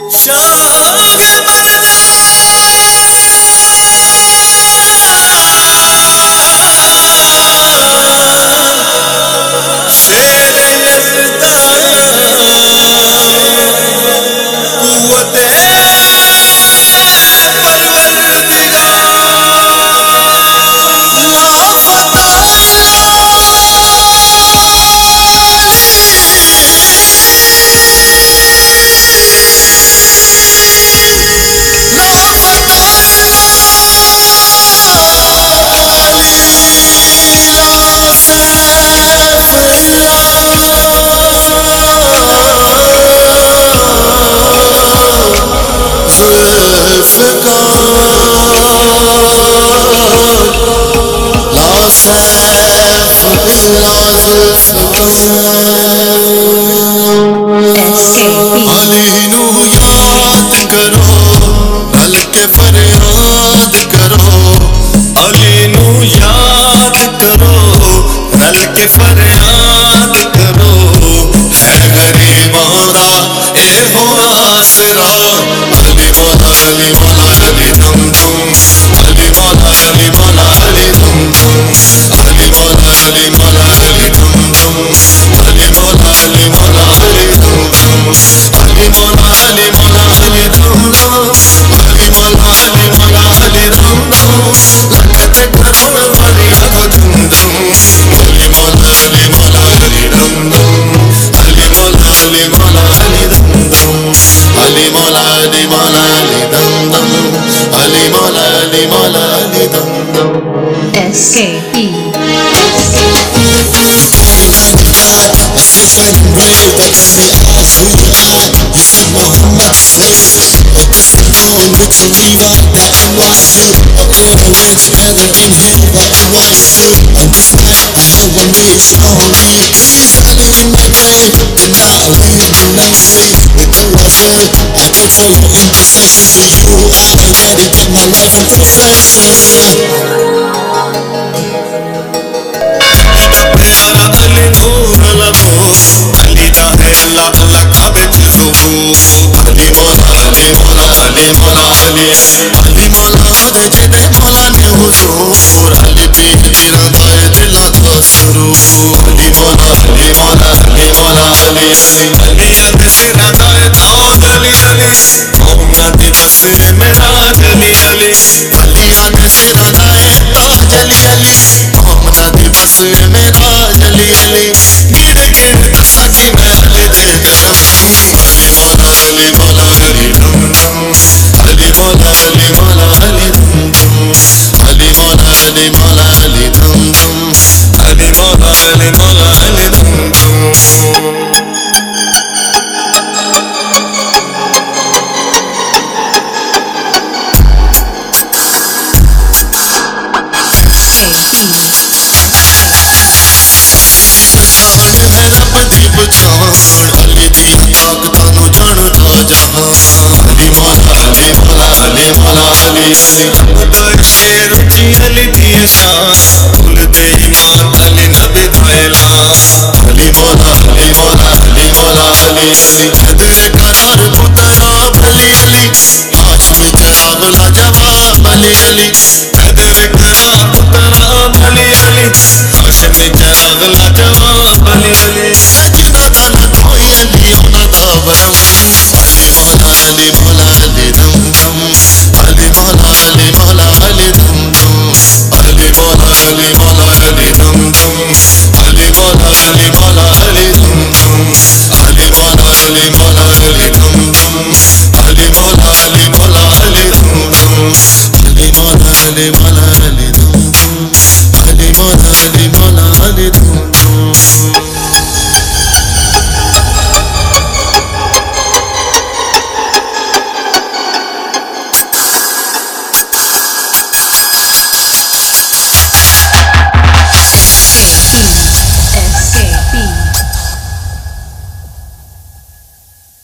अली नू याद करो, रल के फरियाद करो। अली नू याद करो, रल के फरियाद करो। है गरीबां दा ए हो आसरा। अली मौला अली मौला अली दम दम। अली मौला अली मौला अली दम दम। अली मौला अली मौला अली दम दम। अली मौला अली मौला अली दम दम। अली मौला अली मौला अली दम दम। अली मौला अली मौला अली दम दम। लगते करोड़ बलिया को दम दम। अली मौला अली मौला अली दम दम। अली मौला अली मौला अली दम दम। अली मौला अली मौला अली दम दम। अली मौला अली मौला अली दम दम। SKE अली नूर लगो, अली दा है अल्लाह अल्लाह का बिच लोगो। अली मौला अली मौला अली मौला अली। अली मौला दे जिने मौला ने हुजूर। अली पीर पीरां दा है दिलां दा सुरूर। अली मौला अली मौला अली मौला अली अली। अलियां दे सिरां दा है ताज अली अली। कौमां दी बस मेरा अली अली। अलियां दे सिरां दा है ताज अली अली। कौमां दी बस मेरा अली अली। गिर गिर दसा की मैं अली दे करम। अली मौला अली मौला अली दम दम। अली मौला अली मौला अली दम दम। अली मौला अली मौला अली दम दम। अली मौला अली मौला अली दम दम। अली दी ताकतां जानदा जहां। अली मौला अली मौला अली मौला अली अली। शेर जी अली दी शान। कुल दे ईमान अली नबी दा ऐलान। अली मौला अली मौला अली मौला अली अली। कदरे करार पुतरा अली अली। हाशम चराग ला जवाब अली अली। कदरे करार पुतरा अली अली। हाशम चराग ला जवाब अली अली। सजना दा कोई अली उना दा वरम। अली मौला अली मौला अली दम दम। अली मौला अली मौला अली दम दम। अली मौला अली मौला अली दम दम। अली मौला अली